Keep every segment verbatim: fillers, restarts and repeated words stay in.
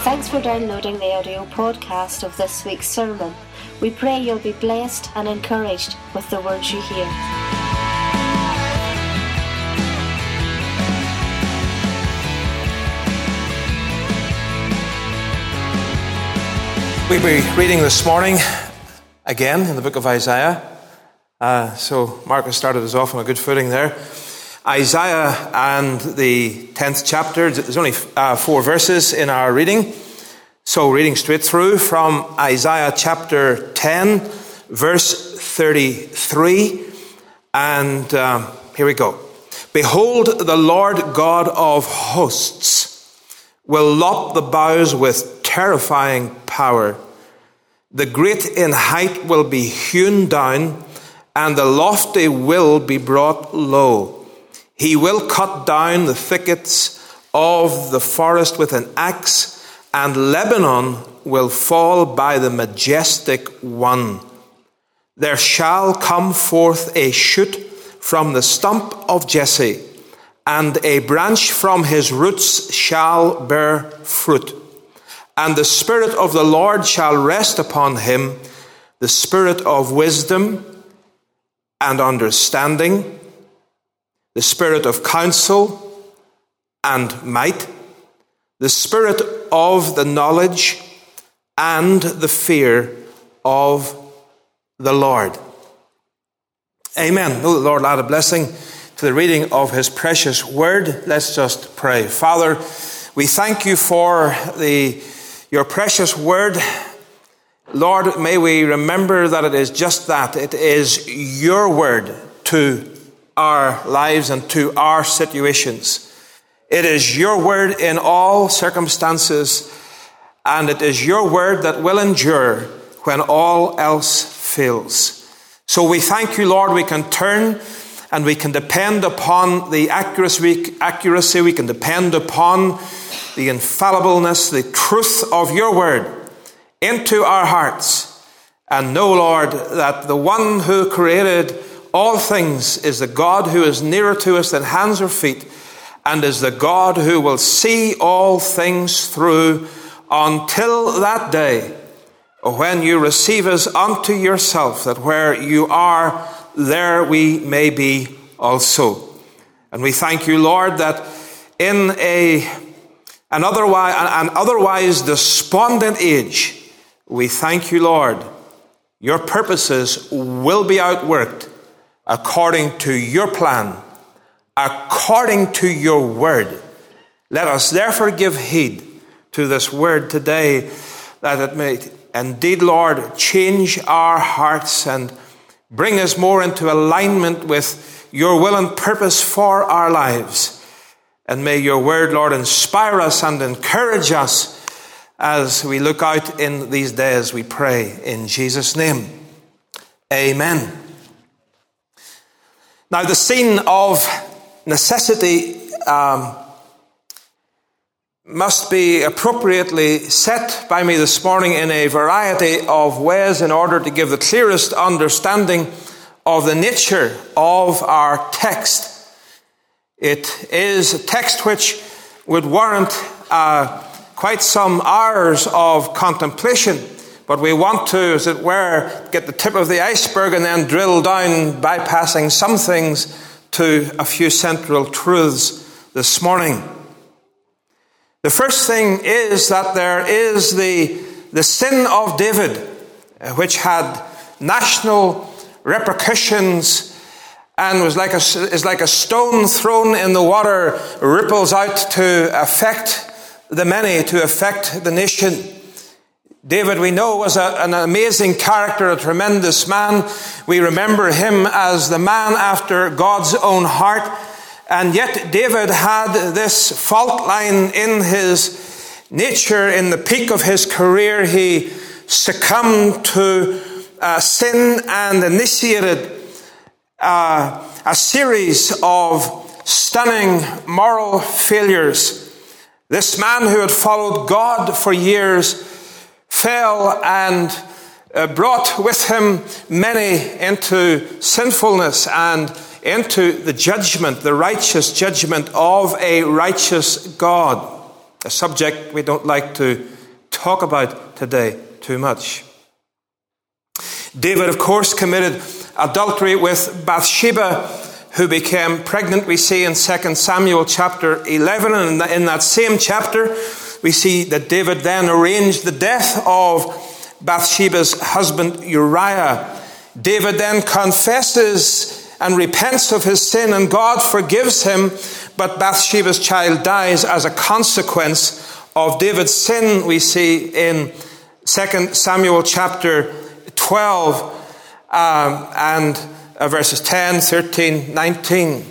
Thanks for downloading the audio podcast of this week's sermon. We pray you'll be blessed and encouraged with the words you hear. We'll be reading this morning again in the book of Isaiah. Uh, so Marcus started us off on a good footing there. Isaiah and the tenth chapter. There's only uh, four verses in our reading. So reading straight through from Isaiah chapter ten, verse thirty-three. And um, here we go. Behold, the Lord God of hosts will lop the boughs with terrifying power. The great in height will be hewn down, and the lofty will be brought low. He will cut down the thickets of the forest with an axe, and Lebanon will fall by the majestic one. There shall come forth a shoot from the stump of Jesse, and a branch from his roots shall bear fruit. And the Spirit of the Lord shall rest upon him, the Spirit of wisdom and understanding, the Spirit of counsel and might, the Spirit of the knowledge and the fear of the Lord. Amen. May the Lord add a blessing to the reading of his precious word. Let's just pray. Father, we thank you for the your precious word. Lord, may we remember that it is just that. It is your word to our lives and to our situations. It is your word in all circumstances, and it is your word that will endure when all else fails. So we thank you, Lord, we can turn and we can depend upon the accuracy, accuracy, we can depend upon the infallibleness, the truth of your word into our hearts, and know, Lord, that the one who created all things is the God who is nearer to us than hands or feet, and is the God who will see all things through until that day when you receive us unto yourself, that where you are, there we may be also. And we thank you, Lord, that in a an otherwise, an otherwise despondent age, we thank you, Lord, your purposes will be outworked according to your plan, according to your word. Let us therefore give heed to this word today, that it may indeed, Lord, change our hearts and bring us more into alignment with your will and purpose for our lives. And may your word, Lord, inspire us and encourage us as we look out in these days, we pray in Jesus' name. Amen. Now, the scene of necessity um, must be appropriately set by me this morning in a variety of ways in order to give the clearest understanding of the nature of our text. It is a text which would warrant uh, quite some hours of contemplation, but we want to, as it were, get the tip of the iceberg and then drill down, bypassing some things, to a few central truths this morning. The first thing is that there is the, the sin of David, which had national repercussions and was like a, is like a stone thrown in the water, ripples out to affect the many, to affect the nation. David, we know, was a, an amazing character, a tremendous man. We remember him as the man after God's own heart. And yet David had this fault line in his nature. In the peak of his career, he succumbed to uh, sin and initiated uh, a series of stunning moral failures. This man who had followed God for years fell and uh, brought with him many into sinfulness and into the judgment, the righteous judgment of a righteous God. a subject we don't like to talk about today too much. David, of course, committed adultery with Bathsheba, who became pregnant, we see in Second Samuel chapter eleven. And in that same chapter, we see that David then arranged the death of Bathsheba's husband Uriah. David then confesses and repents of his sin, and God forgives him, but Bathsheba's child dies as a consequence of David's sin, we see in Second Samuel chapter twelve um, and uh, verses ten, thirteen, nineteen.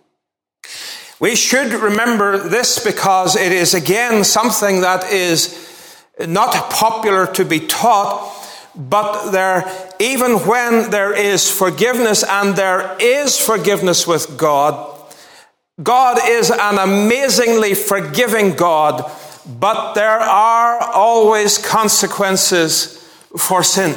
We should remember this because it is again something that is not popular to be taught, but there, even when there is forgiveness, and there is forgiveness with God, God is an amazingly forgiving God, but there are always consequences for sin.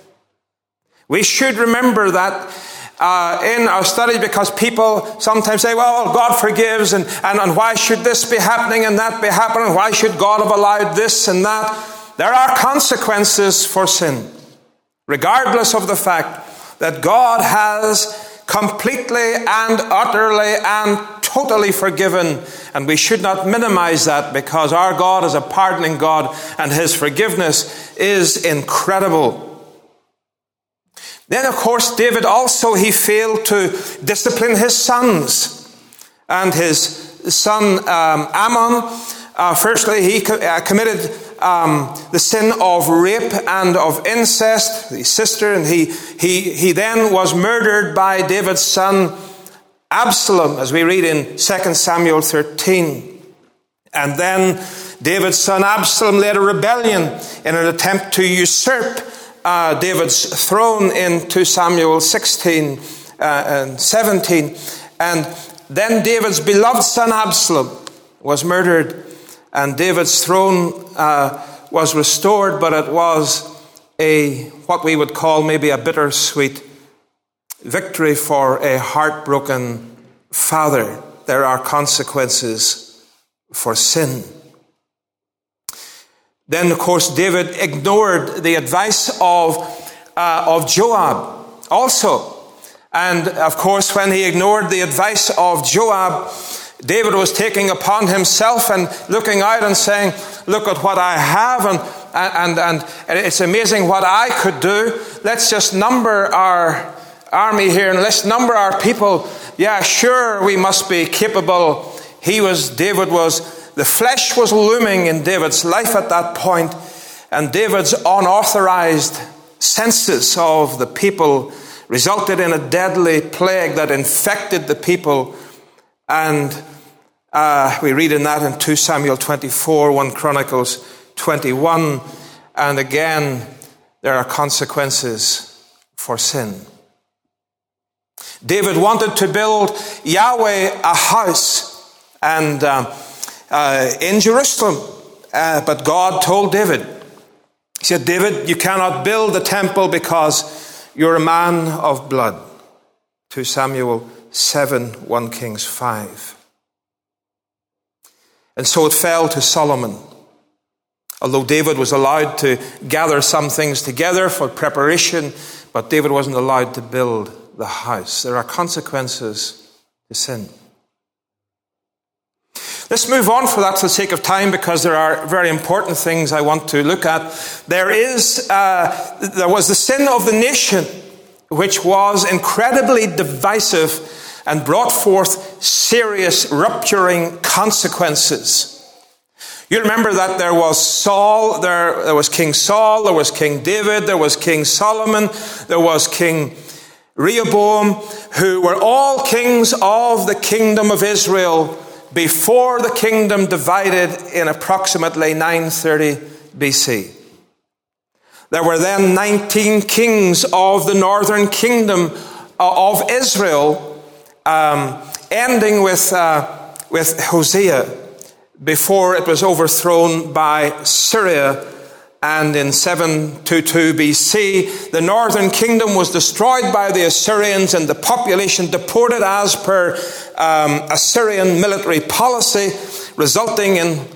We should remember that uh, in our study, because people sometimes say, well, God forgives, and, and, and why should this be happening and that be happening? Why should God have allowed this and that? There are consequences for sin, regardless of the fact that God has completely and utterly and totally forgiven. And we should not minimize that, because our God is a pardoning God and his forgiveness is incredible. Then, of course, David also, he failed to discipline his sons. And his son um, Ammon, uh, firstly, he co- uh, committed um, the sin of rape and of incest, his sister, and he, he, he then was murdered by David's son Absalom, as we read in Second Samuel thirteen. And then David's son Absalom led a rebellion in an attempt to usurp uh, David's throne in Second Samuel sixteen uh, and seventeen. And then David's beloved son Absalom was murdered, and David's throne uh, was restored, but it was a what we would call maybe a bittersweet victory for a heartbroken father. There are consequences for sin. Then, of course, David ignored the advice of, uh, of Joab also. And, of course, when he ignored the advice of Joab, David was taking upon himself and looking out and saying, look at what I have, and, and, and, and it's amazing what I could do. Let's just number our army here, and let's number our people. Yeah, sure, we must be capable. He was, David was, the flesh was looming in David's life at that point, and David's unauthorized census of the people resulted in a deadly plague that infected the people. And uh, we read in that in Second Samuel twenty-four, First Chronicles twenty-one, and again, there are consequences for sin. David wanted to build Yahweh a house and uh, uh, in Jerusalem, uh, but God told David, he said, David, you cannot build the temple because you're a man of blood. Second Samuel seven, First Kings five. And so it fell to Solomon. Although David was allowed to gather some things together for preparation, but David wasn't allowed to build the house. There are consequences to sin. Let's move on for that for the sake of time, because there are very important things I want to look at. There is, uh, there was the sin of the nation, which was incredibly divisive and brought forth serious rupturing consequences. You remember that there was Saul, there, there was King Saul, there was King David, there was King Solomon, there was King Rehoboam, who were all kings of the kingdom of Israel before the kingdom divided in approximately nine thirty B C. There were then nineteen kings of the northern kingdom of Israel, um, ending with, uh, with Hosea, before it was overthrown by Syria. And in seven twenty-two B C, the northern kingdom was destroyed by the Assyrians and the population deported as per um, Assyrian military policy, resulting in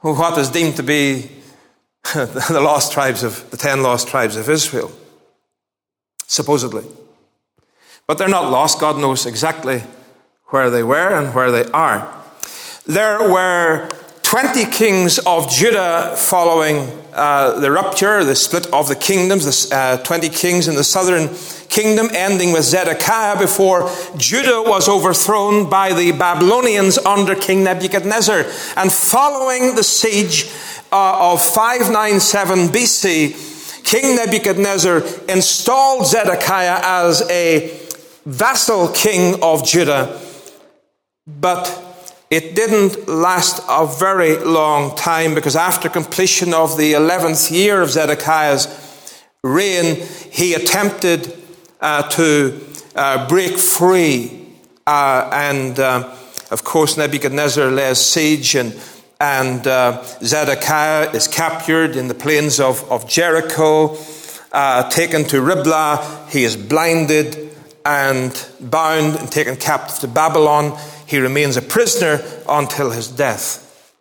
what is deemed to be the lost tribes of the ten lost tribes of Israel, supposedly. But they're not lost. God knows exactly where they were and where they are. There were twenty kings of Judah following uh, the rupture, the split of the kingdoms, the uh, twenty kings in the southern kingdom, ending with Zedekiah before Judah was overthrown by the Babylonians under King Nebuchadnezzar. And following the siege uh, of five ninety-seven B C, King Nebuchadnezzar installed Zedekiah as a vassal king of Judah. But it didn't last a very long time, because after completion of the eleventh year of Zedekiah's reign, he attempted uh, to uh, break free. Uh, and, uh, of course, Nebuchadnezzar lays siege, and, and uh, Zedekiah is captured in the plains of, of Jericho, uh, taken to Riblah. He is blinded and bound and taken captive to Babylon. He remains a prisoner until his death.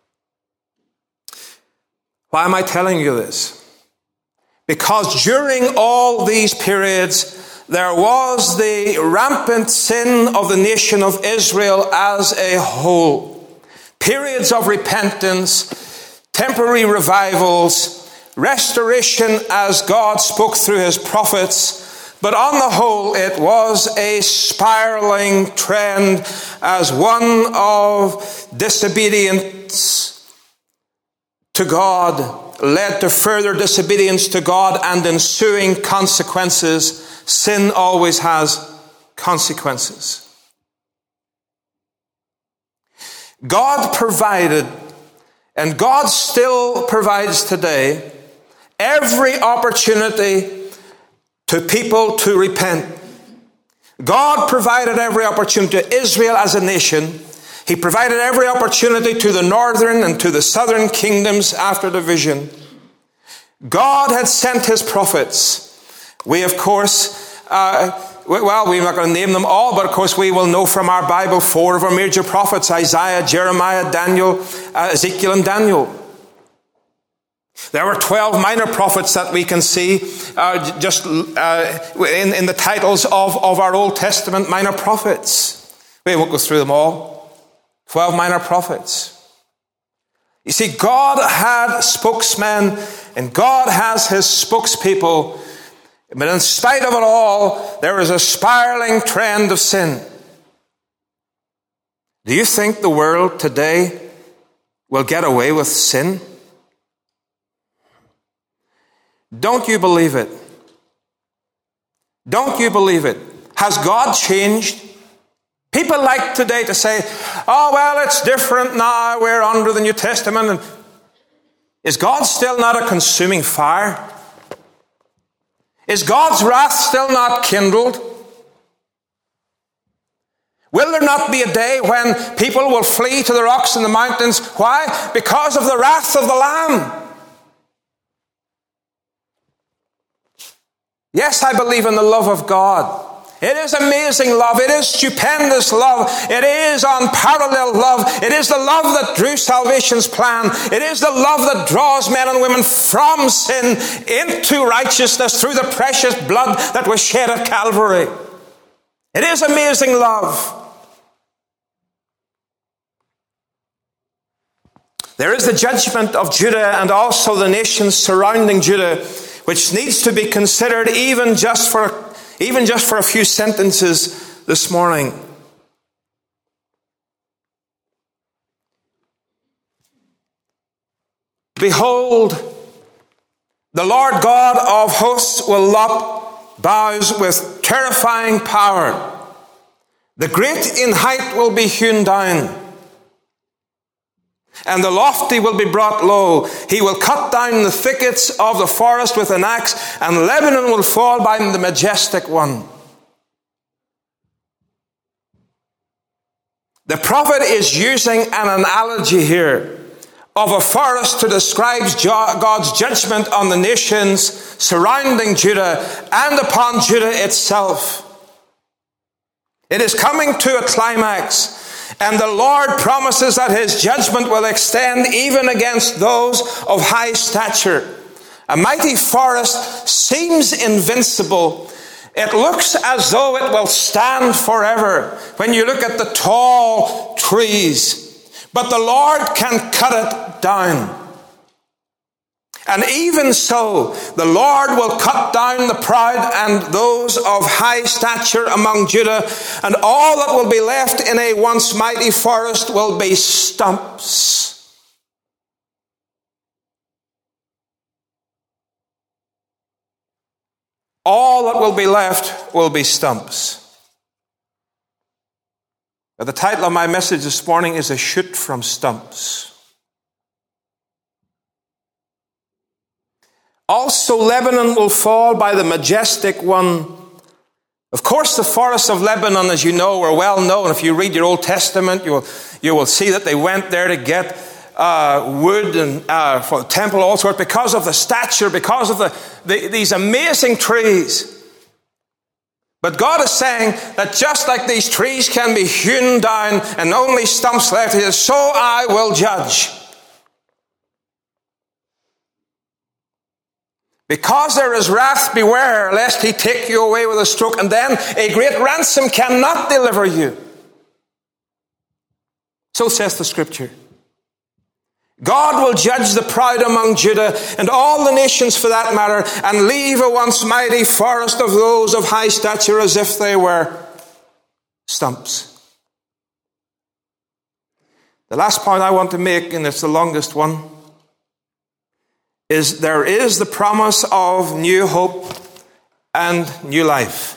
Why am I telling you this? Because during all these periods, there was the rampant sin of the nation of Israel as a whole. Periods of repentance, temporary revivals, restoration as God spoke through his prophets. But on the whole, it was a spiraling trend as one of disobedience to God led to further disobedience to God and ensuing consequences. Sin always has consequences. God provided, and God still provides today, every opportunity to people to repent. God provided every opportunity to Israel as a nation. He provided every opportunity to the northern and to the southern kingdoms after division. God had sent his prophets. We, of course, uh, well, we're not going to name them all, but of course we will know from our Bible four of our major prophets: Isaiah, Jeremiah, Daniel, uh, Ezekiel, and Daniel. There were twelve minor prophets that we can see uh, just uh, in, in the titles of, of our Old Testament minor prophets. We won't go through them all. Twelve minor prophets. You see, God had spokesmen and God has his spokespeople. But in spite of it all, there is a spiraling trend of sin. Do you think the world today will get away with sin? Don't you believe it? Don't you believe it? Has God changed? People like today to say, oh, well, it's different now. We're under the New Testament. And is God still not a consuming fire? Is God's wrath still not kindled? Will there not be a day when people will flee to the rocks and the mountains? Why? Because of the wrath of the Lamb. Yes, I believe in the love of God. It is amazing love. It is stupendous love. It is unparalleled love. It is the love that drew salvation's plan. It is the love that draws men and women from sin into righteousness through the precious blood that was shed at Calvary. It is amazing love. There is the judgment of Judah and also the nations surrounding Judah, which needs to be considered even just for even just for a few sentences this morning. Behold, the Lord God of hosts will lop boughs with terrifying power. The great in height will be hewn down, and the lofty will be brought low. He will cut down the thickets of the forest with an axe, and Lebanon will fall by the majestic one. The prophet is using an analogy here of a forest to describe God's judgment on the nations surrounding Judah and upon Judah itself. It is coming to a climax. And the Lord promises that his judgment will extend even against those of high stature. A mighty forest seems invincible. It looks as though it will stand forever when you look at the tall trees. But the Lord can cut it down. And even so, the Lord will cut down the proud and those of high stature among Judah, and all that will be left in a once mighty forest will be stumps. All that will be left will be stumps. But the title of my message this morning is A Shoot from Stumps. Also Lebanon will fall by the majestic one. Of course, the forests of Lebanon, as you know, are well known. If you read your Old Testament, you will, you will see that they went there to get uh, wood and uh, for the temple, all sorts, because of the stature, because of the, the these amazing trees. But God is saying that just like these trees can be hewn down and only stumps left, He says, so I will judge. Because there is wrath, beware, lest he take you away with a stroke, and then a great ransom cannot deliver you. So says the Scripture. God will judge the proud among Judah, and all the nations for that matter, and leave a once mighty forest of those of high stature as if they were stumps. The last point I want to make, and it's the longest one, is there is the promise of new hope and new life.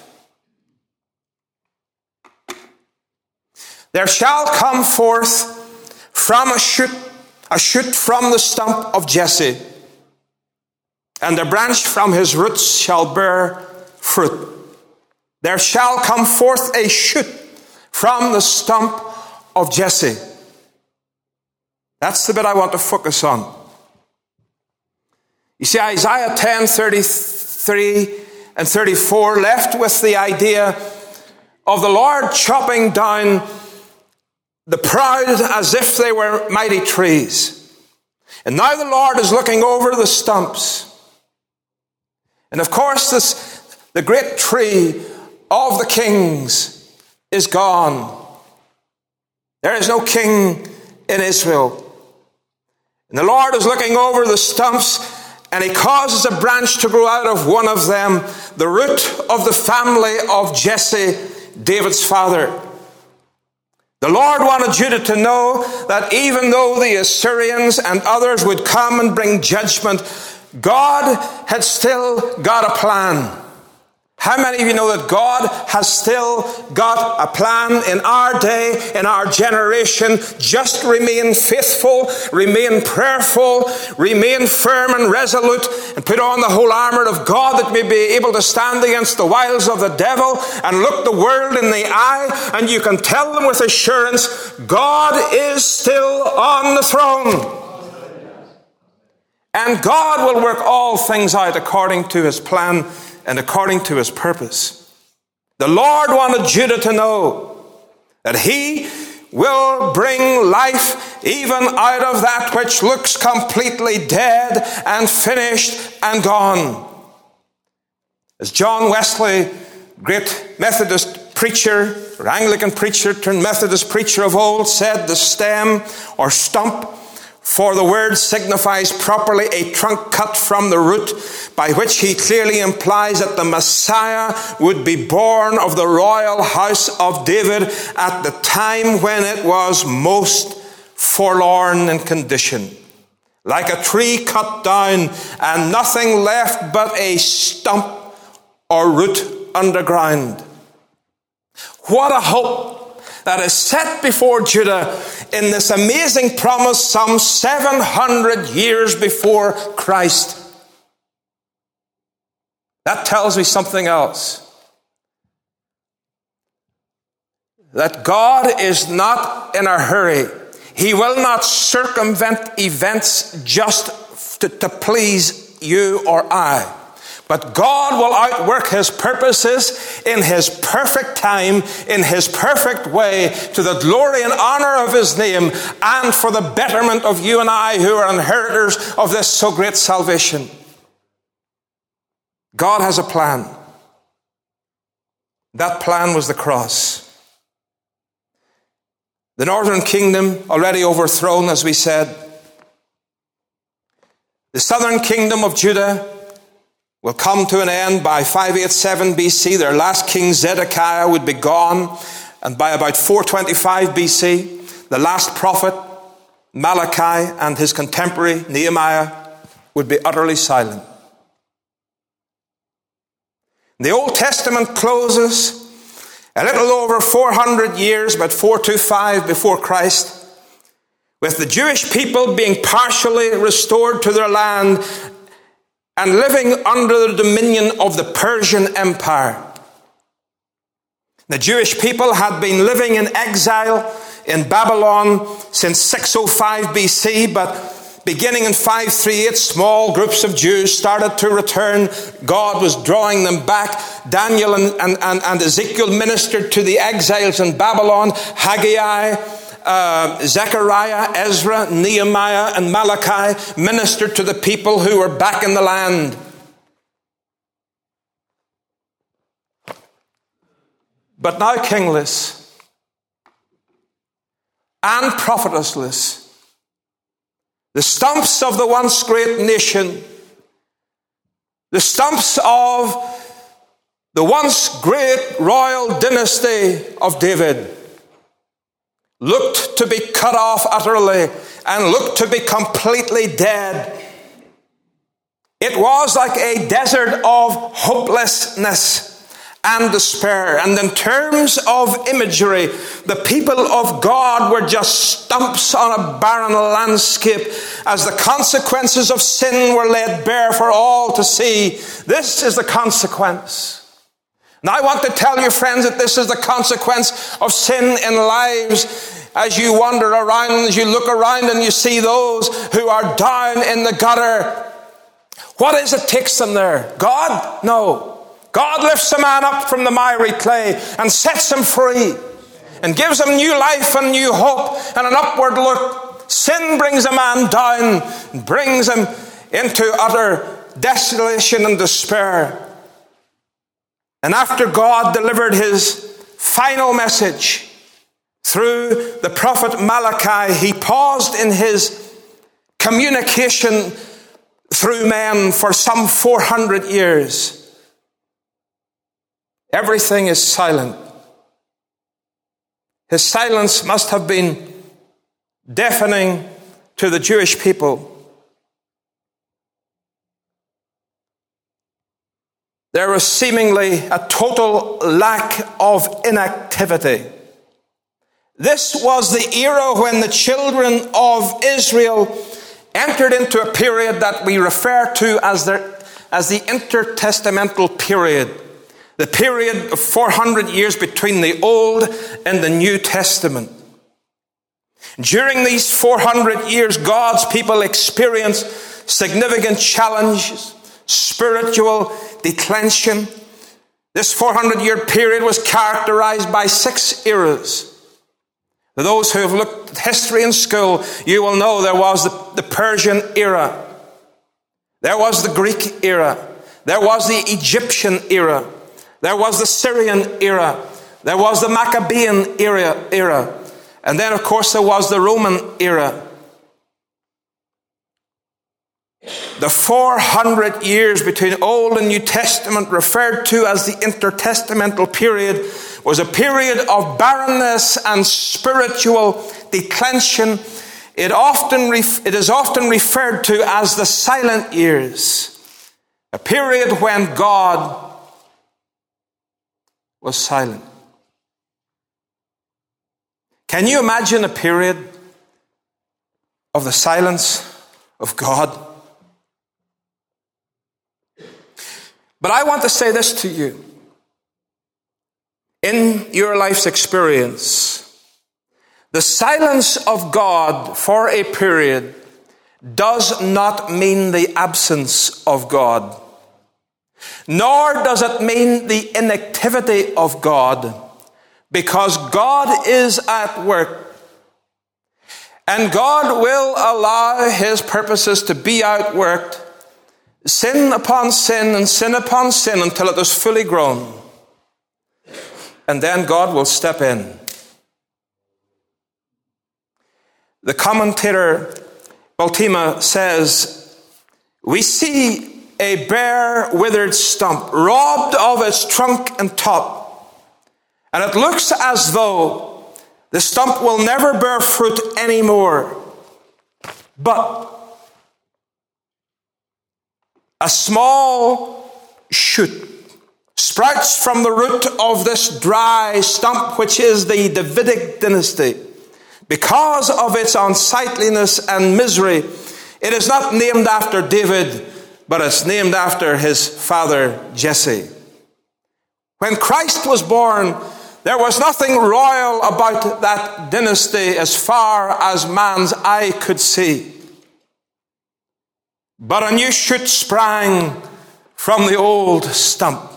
There shall come forth from a shoot, a shoot from the stump of Jesse, and a branch from his roots shall bear fruit. There shall come forth a shoot from the stump of Jesse. That's the bit I want to focus on. You see, Isaiah ten, thirty-three and thirty-four left with the idea of the Lord chopping down the proud as if they were mighty trees. And now the Lord is looking over the stumps. And of course, this, the great tree of the kings is gone. There is no king in Israel. And the Lord is looking over the stumps, and He causes a branch to grow out of one of them, the root of the family of Jesse, David's father. The Lord wanted Judah to know that even though the Assyrians and others would come and bring judgment, God had still got a plan. How many of you know that God has still got a plan in our day, in our generation? Just remain faithful, remain prayerful, remain firm and resolute, and put on the whole armor of God that may be able to stand against the wiles of the devil and look the world in the eye, and you can tell them with assurance, God is still on the throne. And God will work all things out according to His plan and according to His purpose. The Lord wanted Judah to know that He will bring life even out of that which looks completely dead and finished and gone. As John Wesley, great Methodist preacher, or Anglican preacher turned Methodist preacher of old, said, the stem or stump for the word signifies properly a trunk cut from the root, by which he clearly implies that the Messiah would be born of the royal house of David at the time when it was most forlorn in condition. Like a tree cut down and nothing left but a stump or root underground. What a hope that is set before Judah in this amazing promise some seven hundred years before Christ. That tells me something else. That God is not in a hurry. He will not circumvent events just to, to please you or I. But God will outwork his purposes in his perfect time, in his perfect way, to the glory and honor of his name, and for the betterment of you and I who are inheritors of this so great salvation. God has a plan. That plan was the cross. The northern kingdom already overthrown, as we said. The southern kingdom of Judah will come to an end by five eighty-seven B C. Their last king, Zedekiah, would be gone. And by about four twenty-five B C, the last prophet, Malachi, and his contemporary, Nehemiah, would be utterly silent. The Old Testament closes a little over four hundred years, about four twenty-five before Christ, with the Jewish people being partially restored to their land and living under the dominion of the Persian Empire. The Jewish people had been living in exile in Babylon since six oh five B C, but beginning in five thirty-eight, small groups of Jews started to return. God was drawing them back. Daniel and, and, and, and Ezekiel ministered to the exiles in Babylon. Haggai, uh, Zechariah, Ezra, Nehemiah, and Malachi ministered to the people who were back in the land. But now kingless and prophetless, the stumps of the once great nation, the stumps of the once great royal dynasty of David, looked to be cut off utterly and looked to be completely dead. It was like a desert of hopelessness and despair. And in terms of imagery, the people of God were just stumps on a barren landscape as the consequences of sin were laid bare for all to see. This is the consequence. And I want to tell you, friends, that this is the consequence of sin in lives. As you wander around, as you look around and you see those who are down in the gutter, what is it takes them there? God? No. God lifts a man up from the miry clay and sets him free and gives him new life and new hope and an upward look. Sin brings a man down and brings him into utter desolation and despair. And after God delivered his final message through the prophet Malachi, he paused in his communication through men for some four hundred years. Everything is silent. His silence must have been deafening to the Jewish people. There was seemingly a total lack of inactivity. This was the era when the children of Israel entered into a period that we refer to as the, as the intertestamental period. The period of four hundred years between the Old and the New Testament. During these four hundred years, God's people experienced significant challenges, spiritual declension. This four hundred year period was characterized by six eras. For those who have looked at history in school, you will know there was the, the Persian era. There was the Greek era. There was the Egyptian era. There was the Syrian era. There was the Maccabean era, era. And then, of course, there was the Roman era. The four hundred years between Old and New Testament, referred to as the intertestamental period, was a period of barrenness and spiritual declension. It, often ref- it is often referred to as the silent years, a period when God was silent. Can you imagine a period of the silence of God? But I want to say this to you. In your life's experience, the silence of God for a period does not mean the absence of God. nor does it mean the inactivity of God, because God is at work. And God will allow his purposes to be outworked, sin upon sin and sin upon sin, until it is fully grown. And then God will step in. The commentator Bultema says, we see a bare, withered stump, robbed of its trunk and top. And it looks as though the stump will never bear fruit anymore. But a small shoot sprouts from the root of this dry stump, which is the Davidic dynasty. Because of its unsightliness and misery, it is not named after David, but it's named after his father Jesse. When Christ was born, there was nothing royal about that dynasty as far as man's eye could see. But a new shoot sprang from the old stump.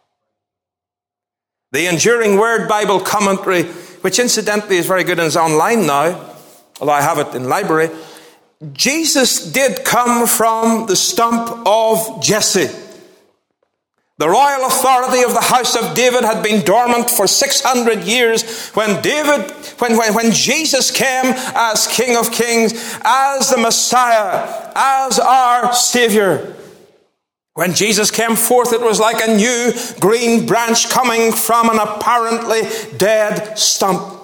The Enduring Word Bible Commentary, which incidentally is very good and is online now, although I have it in library. Jesus did come from the stump of Jesse. The royal authority of the house of David had been dormant for six hundred years when David, when, when, when Jesus came as King of Kings, as the Messiah, as our Savior. When Jesus came forth, it was like a new green branch coming from an apparently dead stump.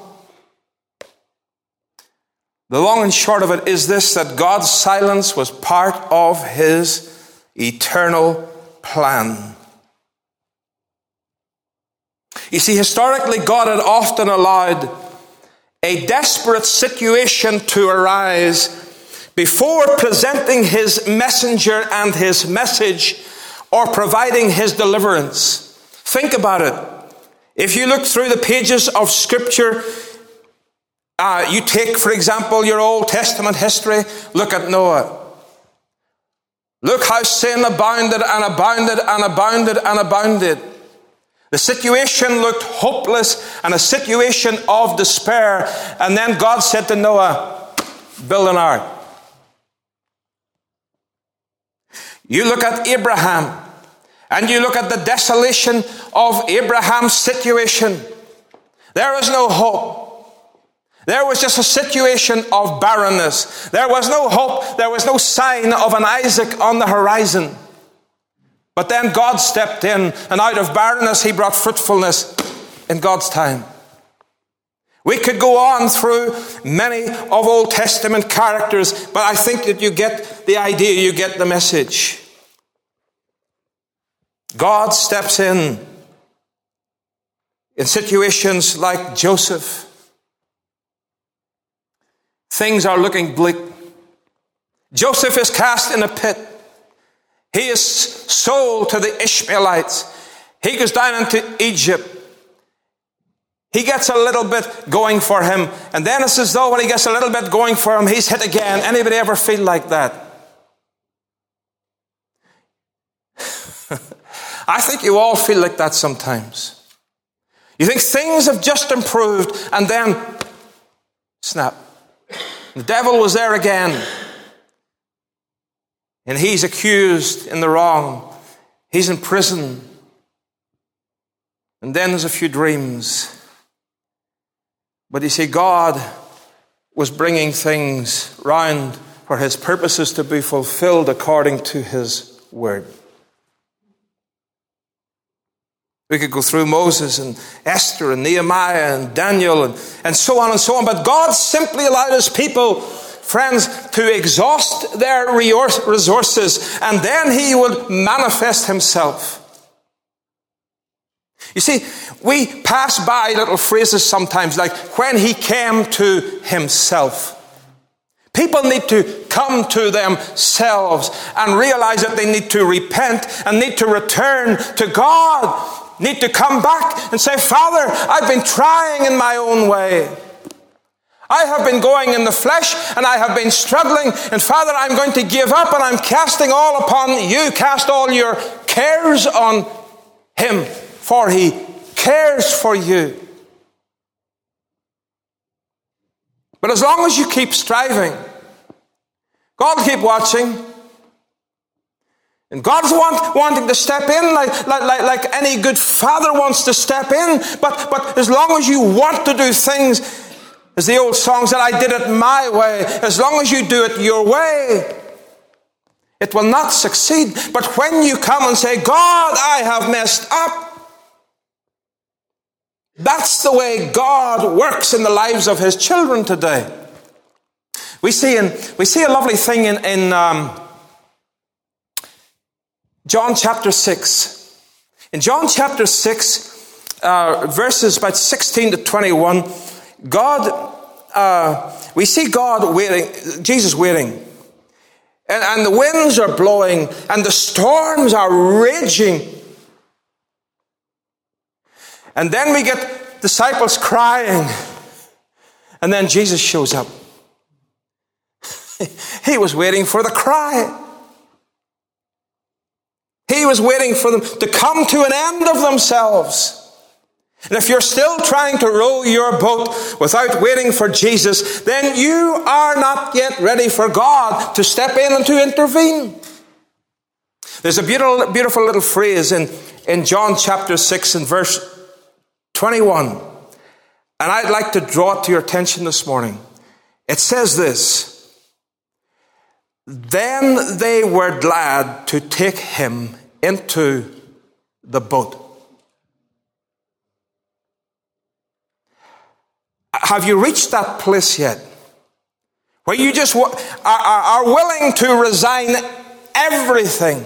The long and short of it is this, that God's silence was part of his eternal plan. You see, historically, God had often allowed a desperate situation to arise before presenting his messenger and his message or providing his deliverance. Think about it. If you look through the pages of Scripture, uh, you take, for example, your Old Testament history, look at Noah. Look how sin abounded and abounded and abounded and abounded. The situation looked hopeless and a situation of despair. And then God said to Noah, build an ark. You look at Abraham, and you look at the desolation of Abraham's situation. There was no hope. There was just a situation of barrenness. There was no hope. There was no sign of an Isaac on the horizon. But then God stepped in, and out of barrenness he brought fruitfulness in God's time. We could go on through many of Old Testament characters, but I think that you get the idea, you get the message. God steps in in situations like Joseph. Things are looking bleak. Joseph is cast in a pit. He is sold to the Ishmaelites. He goes down into Egypt. He gets a little bit going for him. And then it's as though when he gets a little bit going for him, he's hit again. Anybody ever feel like that? I think you all feel like that sometimes. You think things have just improved, and then snap. The devil was there again. And he's accused in the wrong. He's in prison. And then there's a few dreams. But you see, God was bringing things round for his purposes to be fulfilled according to his word. We could go through Moses and Esther and Nehemiah and Daniel and, and so on and so on. But God simply allowed his people, friends, to exhaust their resources, and then he would manifest himself. You see, we pass by little phrases sometimes like, when he came to himself. People need to come to themselves and realize that they need to repent and need to return to God. Need to come back and say, Father, I've been trying in my own way. I have been going in the flesh and I have been struggling. And Father, I'm going to give up and I'm casting all upon you. Cast all your cares on him, for he cares for you. But as long as you keep striving, God will keep watching. And God's want, wanting to step in like, like, like, like any good father wants to step in. But, but as long as you want to do things, as the old song said, I did it my way. As long as you do it your way, it will not succeed. But when you come and say, God, I have messed up, that's the way God works in the lives of his children today. We see in, we see a lovely thing in, in um, John chapter six. In John chapter six, uh, verses about sixteen to twenty-one, God, uh, we see God waiting, Jesus waiting. And, and the winds are blowing and the storms are raging. And then we get disciples crying. And then Jesus shows up. He was waiting for the cry. He was waiting for them to come to an end of themselves. And if you're still trying to row your boat without waiting for Jesus, then you are not yet ready for God to step in and to intervene. There's a beautiful, beautiful little phrase in, in John chapter six and verse twenty-one. And I'd like to draw it to your attention this morning. It says this: then they were glad to take him into the boat. Have you reached that place yet? Where you just are, are, are willing to resign everything,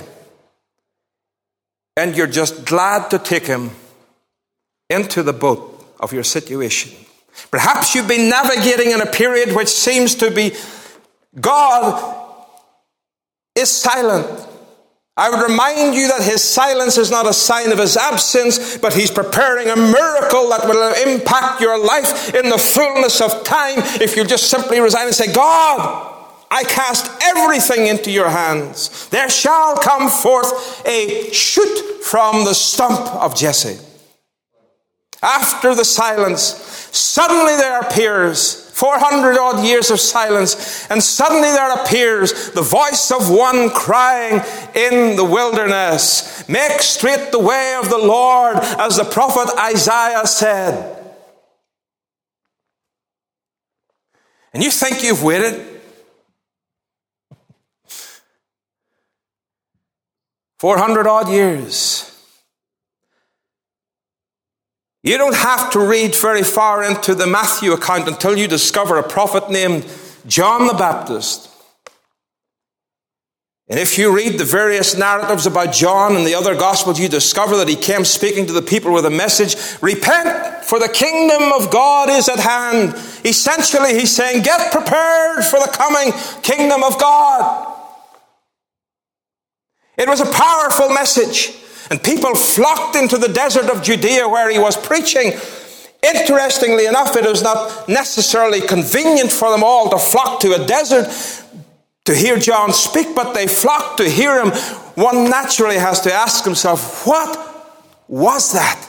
and you're just glad to take him into the boat of your situation. Perhaps you've been navigating in a period which seems to be God is silent. I would remind you that his silence is not a sign of his absence, but he's preparing a miracle that will impact your life in the fullness of time if you just simply resign and say, God, I cast everything into your hands. There shall come forth a shoot from the stump of Jesse. After the silence, suddenly there appears four hundred odd years of silence, and suddenly there appears the voice of one crying in the wilderness, make straight the way of the Lord, as the prophet Isaiah said. And you think you've waited four hundred odd years. You don't have to read very far into the Matthew account until you discover a prophet named John the Baptist. And if you read the various narratives about John and the other Gospels, you discover that he came speaking to the people with a message: repent, for the kingdom of God is at hand. Essentially, he's saying, get prepared for the coming kingdom of God. It was a powerful message. And people flocked into the desert of Judea where he was preaching. Interestingly enough, it was not necessarily convenient for them all to flock to a desert to hear John speak, but they flocked to hear him. One naturally has to ask himself, what was that?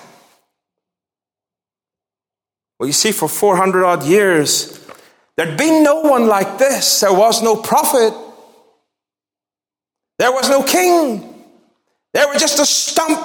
Well, you see, for four hundred odd years, there'd been no one like this. There was no prophet. There was no king. They were just a stump.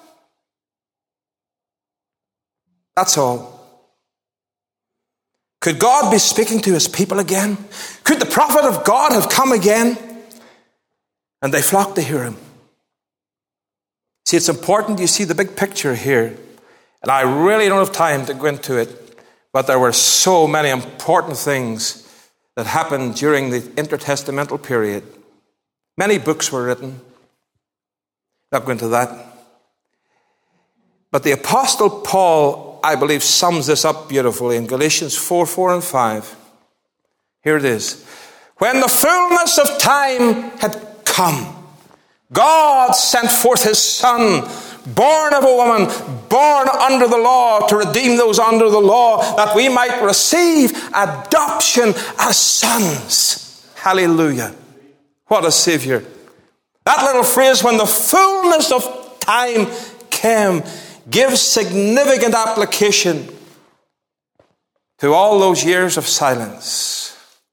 That's all. Could God be speaking to his people again? Could the prophet of God have come again? And they flocked to hear him. See, it's important you see the big picture here. And I really don't have time to go into it. But there were so many important things that happened during the intertestamental period. Many books were written. Not going to that. But the Apostle Paul, I believe, sums this up beautifully in Galatians four, four and five. Here it is. When the fullness of time had come, God sent forth his Son, born of a woman, born under the law, to redeem those under the law, that we might receive adoption as sons. Hallelujah. What a Savior. That little phrase, when the fullness of time came, gives significant application to all those years of silence.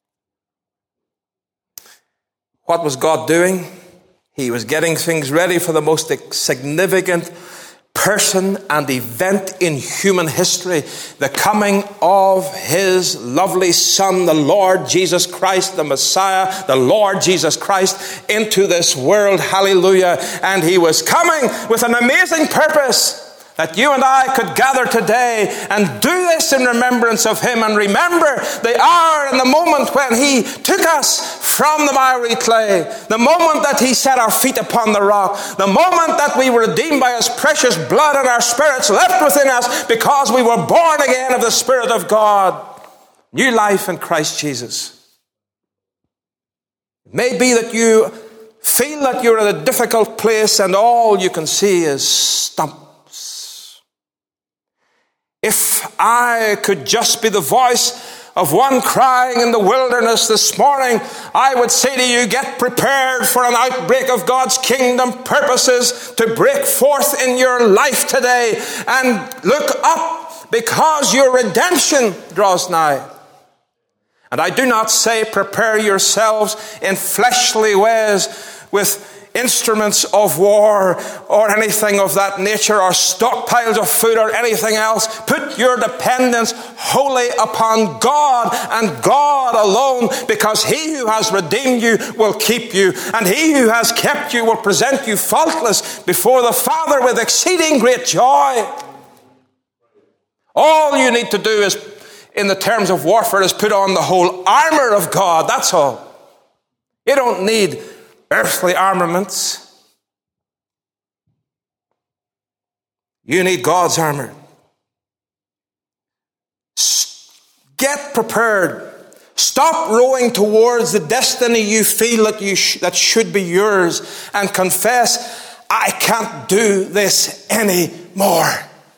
What was God doing? He was getting things ready for the most significant person and event in human history, the coming of his lovely Son, the Lord Jesus Christ, the Messiah, the Lord Jesus Christ, into this world. Hallelujah. And he was coming with an amazing purpose, that you and I could gather today and do this in remembrance of him, and remember the hour and the moment when he took us from the miry clay, the moment that he set our feet upon the rock, the moment that we were redeemed by his precious blood and our spirits left within us because we were born again of the Spirit of God. New life in Christ Jesus. It may be that you feel that you're in a difficult place and all you can see is stumps. If I could just be the voice of one crying in the wilderness this morning, I would say to you, get prepared for an outbreak of God's kingdom purposes to break forth in your life today. And look up, because your redemption draws nigh. And I do not say prepare yourselves in fleshly ways with instruments of war or anything of that nature, or stockpiles of food or anything else. Put your dependence wholly upon God and God alone, because he who has redeemed you will keep you, and he who has kept you will present you faultless before the Father with exceeding great joy. All you need to do is, in the terms of warfare, is put on the whole armor of God. That's all. You don't need earthly armaments. You need God's armor. Get prepared. Stop rowing towards the destiny you feel that you sh- that should be yours, and confess, I can't do this anymore.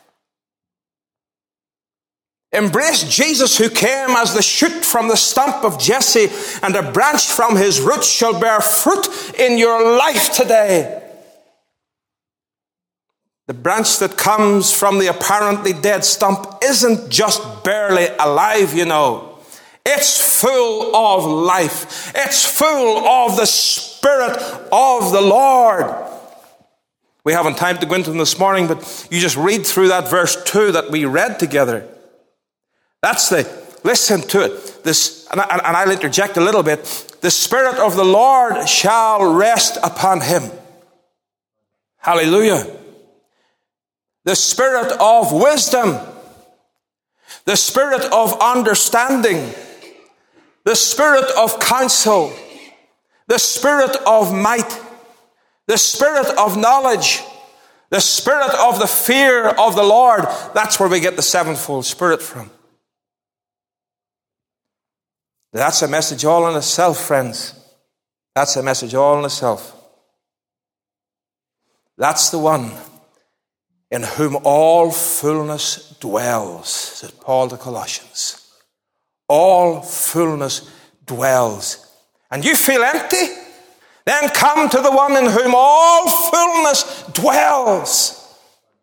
Embrace Jesus, who came as the shoot from the stump of Jesse, and a branch from his roots shall bear fruit in your life today. The branch that comes from the apparently dead stump isn't just barely alive, you know. It's full of life. It's full of the Spirit of the Lord. We haven't time to go into them this morning, but you just read through that verse two that we read together. That's the, listen to it. This, and, I, and I'll interject a little bit. The Spirit of the Lord shall rest upon him. Hallelujah. The Spirit of wisdom, the Spirit of understanding, the Spirit of counsel, the Spirit of might, the Spirit of knowledge, the Spirit of the fear of the Lord. That's where we get the sevenfold Spirit from. That's a message all in itself, friends. That's a message all in itself. That's the one in whom all fullness dwells, said Paul to Colossians. All fullness dwells. And you feel empty? Then come to the one in whom all fullness dwells.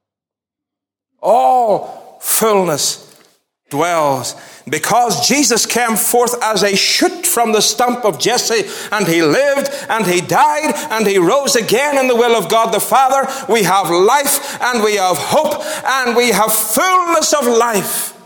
All fullness dwells. Because Jesus came forth as a shoot from the stump of Jesse, and he lived, and he died, and he rose again in the will of God the Father, we have life, and we have hope, and we have fullness of life.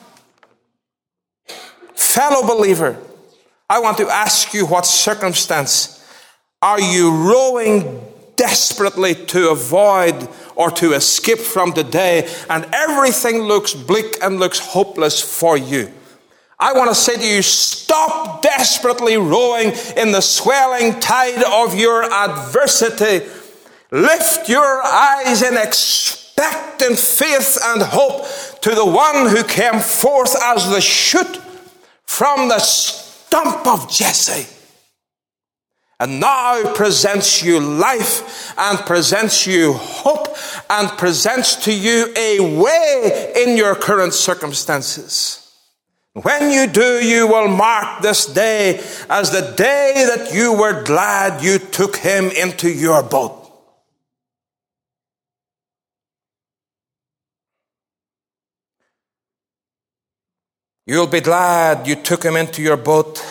Fellow believer, I want to ask you, what circumstance are you rowing desperately to avoid or to escape from today, and everything looks bleak and looks hopeless for you? I want to say to you, stop desperately rowing in the swelling tide of your adversity. Lift your eyes in expectant faith and hope to the one who came forth as the shoot from the stump of Jesse, and now presents you life, and presents you hope, and presents to you a way in your current circumstances. When you do, you will mark this day as the day that you were glad you took him into your boat. You'll be glad you took him into your boat.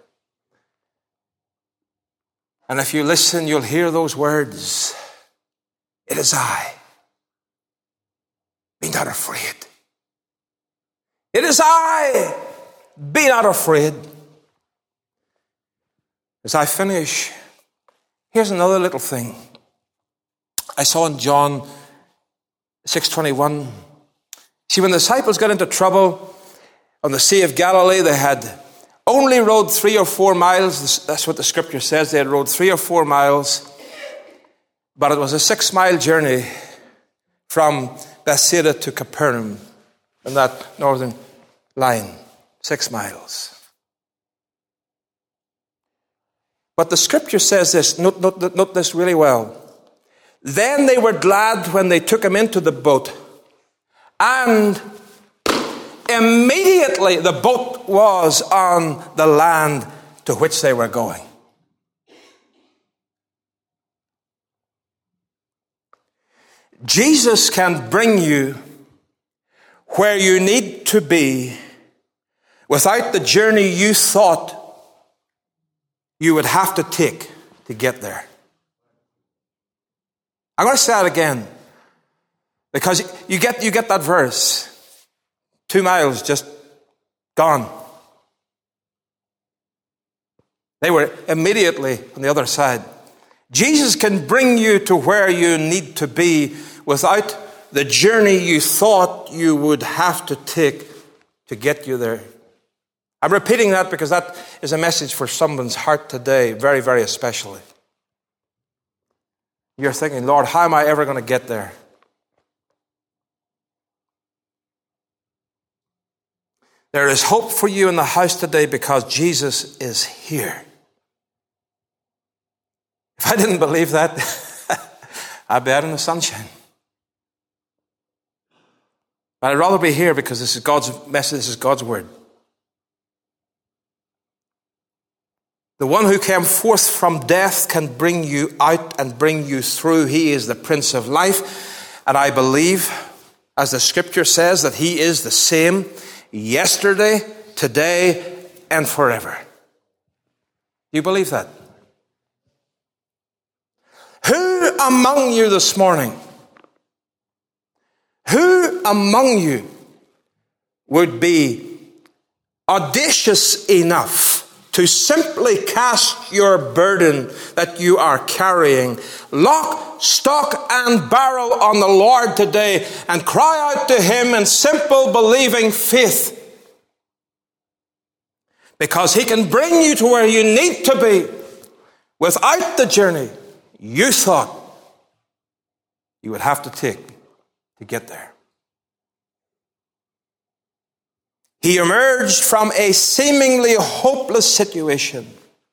And if you listen, you'll hear those words. It is I. Be not afraid. It is I. Be not afraid. As I finish, here's another little thing. I saw in John six twenty-one. See, when the disciples got into trouble on the Sea of Galilee, they had only rowed three or four miles. That's what the scripture says. They had rowed three or four miles. But it was a six-mile journey from Bethsaida to Capernaum in that northern line. Six miles. But the scripture says this. Note, note, note this really well. Then they were glad when they took him into the boat. And immediately the boat was on the land to which they were going. Jesus can bring you where you need to be without the journey you thought you would have to take to get there. I'm going to say that again, because you get, you get that verse. Two miles just gone. They were immediately on the other side. Jesus can bring you to where you need to be without the journey you thought you would have to take to get you there. I'm repeating that because that is a message for someone's heart today, very, very especially. You're thinking, Lord, how am I ever going to get there? There is hope for you in the house today because Jesus is here. If I didn't believe that, I'd be out in the sunshine. But I'd rather be here because this is God's message, this is God's word. The one who came forth from death can bring you out and bring you through. He is the Prince of Life. And I believe, as the scripture says, that he is the same yesterday, today, and forever. Do you believe that? Who among you this morning, who among you would be audacious enough to simply cast your burden that you are carrying, lock, stock, and barrel on the Lord today and cry out to him in simple believing faith? Because he can bring you to where you need to be without the journey you thought you would have to take to get there. He emerged from a seemingly hopeless situation,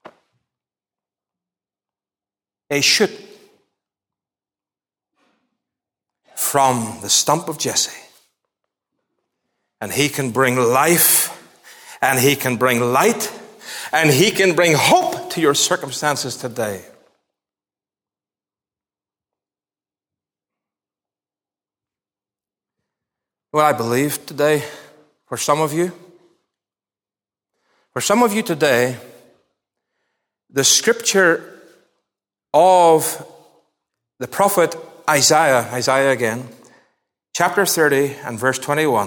a shoot from the stump of Jesse. And he can bring life, and he can bring light, and he can bring hope to your circumstances today. What I believe today, for some of you, for some of you today, the scripture of the prophet Isaiah, Isaiah again, chapter thirty and verse twenty-one.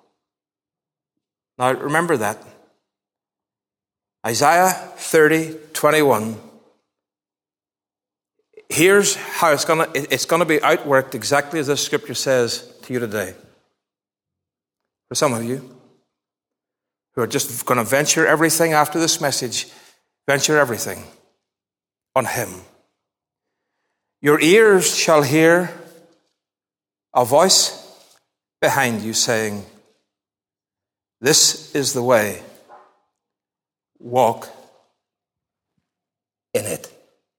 Now remember that. Isaiah thirty, twenty-one. Here's how it's gonna, it's gonna be outworked exactly as the scripture says to you today. For some of you who are just going to venture everything after this message, venture everything on him. Your ears shall hear a voice behind you saying, "This is the way, walk in it."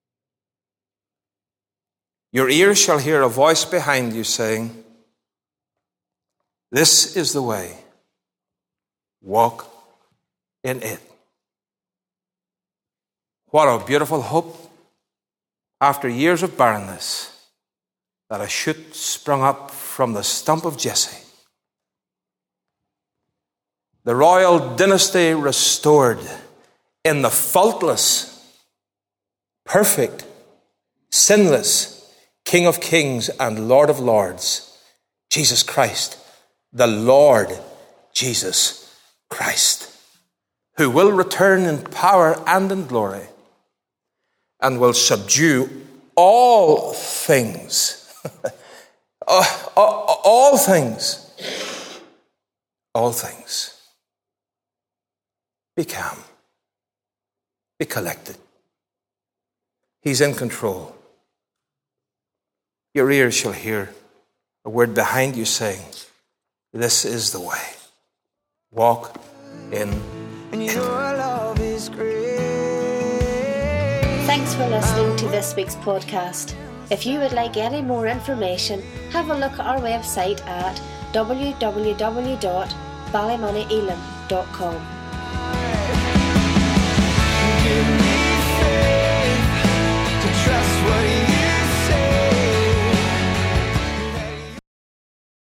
Your ears shall hear a voice behind you saying, "This is the way, walk in it. What a beautiful hope, after years of barrenness, that a shoot sprung up from the stump of Jesse. The royal dynasty restored in the faultless, perfect, sinless King of Kings and Lord of Lords, Jesus Christ, the Lord Jesus Christ, who will return in power and in glory and will subdue all things. all, all, all things. All things. Be calm. Be collected. He's in control. Your ears shall hear a word behind you saying, this is the way. Walk in it. Thanks for listening to this week's podcast. If you would like any more information, have a look at our website at w w w dot ballymoney elim dot com.